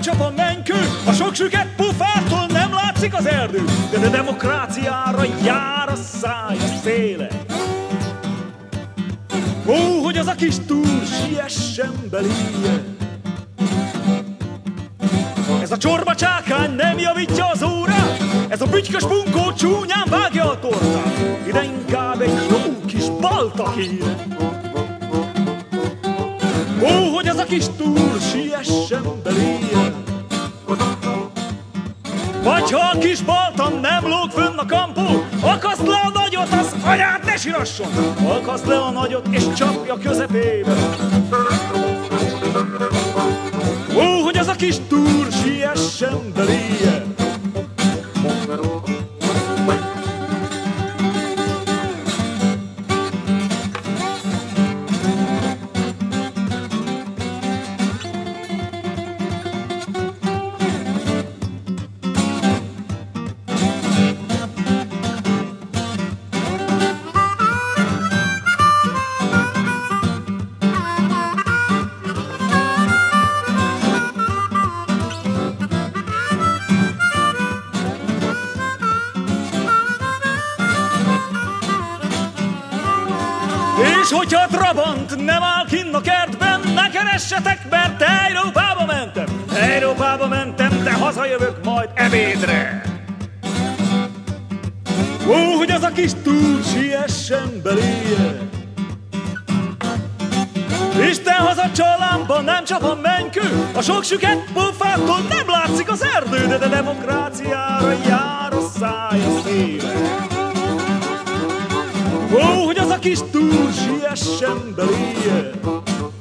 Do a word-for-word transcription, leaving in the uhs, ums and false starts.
csap a mennykő, a sok süket pufától nem látszik az erdő, de a demokráciára jár a szája széle. Ó, hogy az a kis túl siessen beléje. Ez a csorba csákány nem javítja az órát, ez a bütykös bunkó csúnyán vágja a tortát, ide inkább egy jó kis balta kéne. Ó, hogy az a kis túl siessen beléje. Vagy ha a kis balta nem lóg fönn a kampó, akaszd le a nagyot, az anyát ne sirasson! Akaszd le a nagyot és csapja közepébe. Ó, hogy az a kis túl siessen beléje. És hogyha a Trabant nem áll kinn a kertben, ne keressetek, mert Európába mentem. Európába mentem, de hazajövök majd ebédre. Ó, hogy az a kis túl siessen beléje. Isten haza csalámban nem csap a mennykő, a sok süket pufától nem látszik az erdő, de a demokráciára jár a szája széle. Ó, hogy az a kis túl siessen beléje.